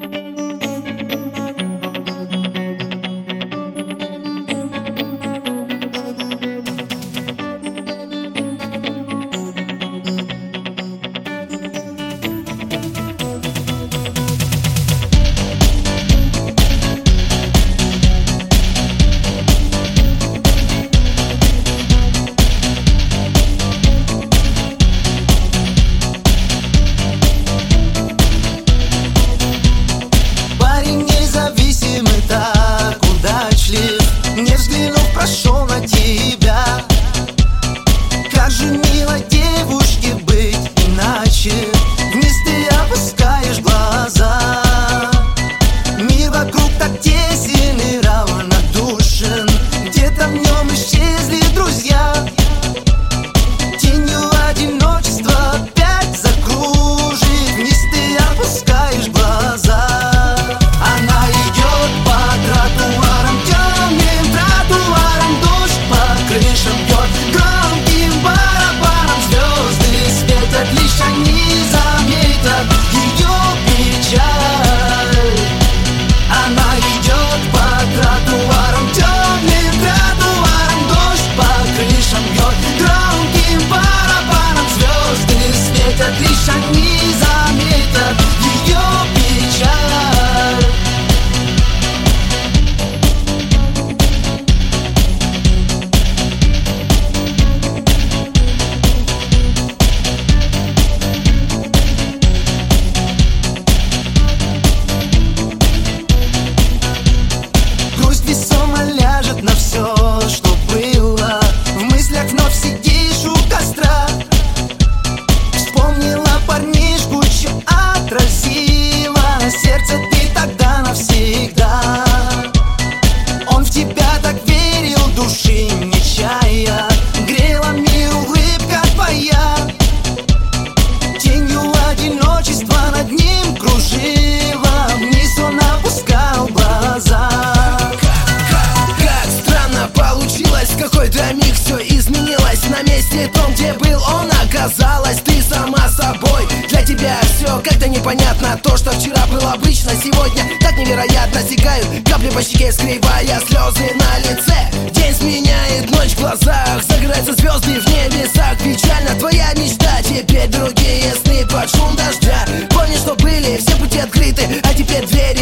Не взглянув, прошел на тебя. Как же мило девушке быть иначе. Вниз ты опускаешь глаза. Мир вокруг так тесен и равнодушен. Где-то в нем исчезли друзья. Тенью одиночества опять закружит. Вниз ты опускаешь глаза. Она идет по тротуарам темным, тротуарам дождь по крышам бьет громким барабаном. Звезды светят, лишь они заметят ее печаль. Она идет по тротуарам темным, тротуарам дождь по крышам бьет громким барабаном. Звезды светят, лишь они заметят ее печаль. Грусть весомо ляжет на все, что было. В мыслях вновь сидишь у костра. Вспомнила парнишку, чье отразила сердце ты тогда навсегда. Он в тебя так верил, души не чая. Грела мир улыбка твоя. Тенью одиночества над ним кружила. Вниз он опускал глаза. Как странно получилось, в какой-то миг все изменилось. На месте том, где был он, оказалась ты сама собой. Для тебя все как-то непонятно. То, что вчера было обычно, сегодня так невероятно. Стекают капли по щеке, скрывая слезы на лице. День сменяет ночь в глазах, загораются звезды в небесах. Печально твоя мечта, теперь другие сны под шум дождя. Помни, что были все пути открыты, а теперь двери